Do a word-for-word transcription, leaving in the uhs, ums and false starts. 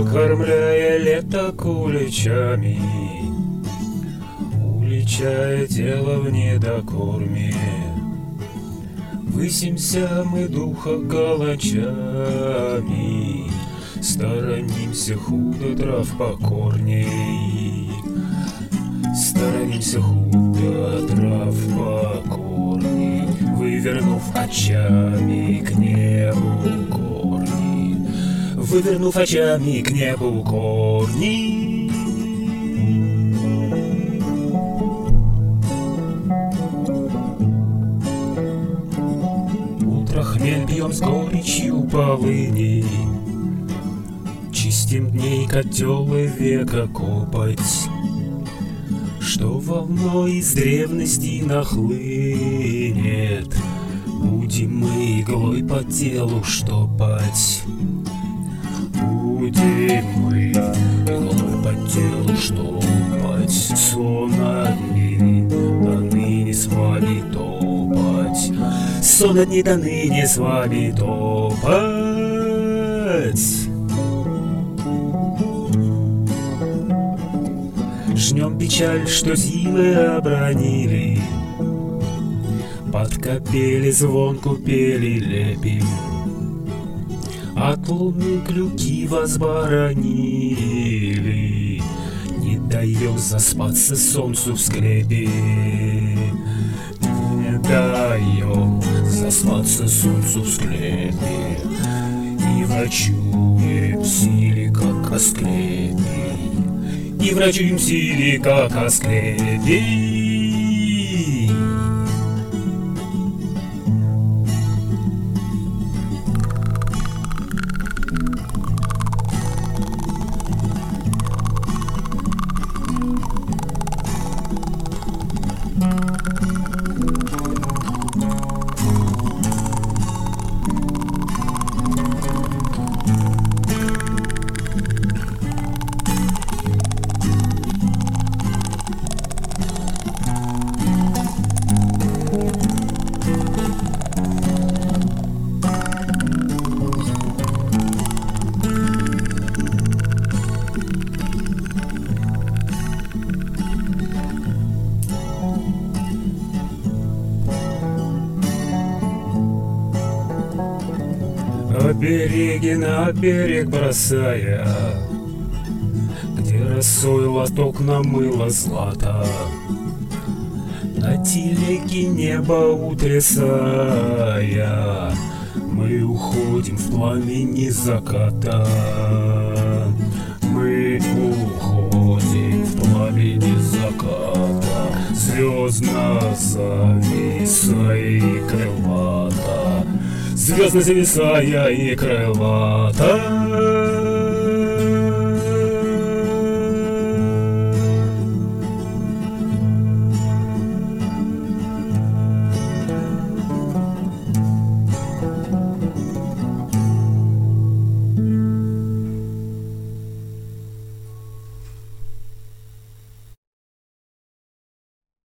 окормляя лето куличами, уличая тело в недокорме. Высимся мы духа калачами, сторонимся худо трав покорней. Сторонимся худо трав покорней, вывернув очами к небу корни, вывернув очами к небу корни. Утро хмель пьем с горечью полыни, чистим дней котел и века копоть, что волной из древности нахлынет. Будем мы иглой по телу штопать, будем мы иглой по телу штопать, сон одни до ныне с вами топать, сон одни до ныне с вами топать. Жнем печаль, что зимы обронили, под капели звонку пели лепим, от луны клюки возборонили, не даем заспаться солнцу в склепе, не даем заспаться солнцу в склепе, и врачуем силе, как Асклепий, и врачуем силе, как Асклепий. Обереги на берег бросая, где росой лоток намыло злато, на телеге небо утрясая, мы уходим в пламени заката, мы уходим в пламени заката, звездно зависая и крылата, звездно зависая и крылата.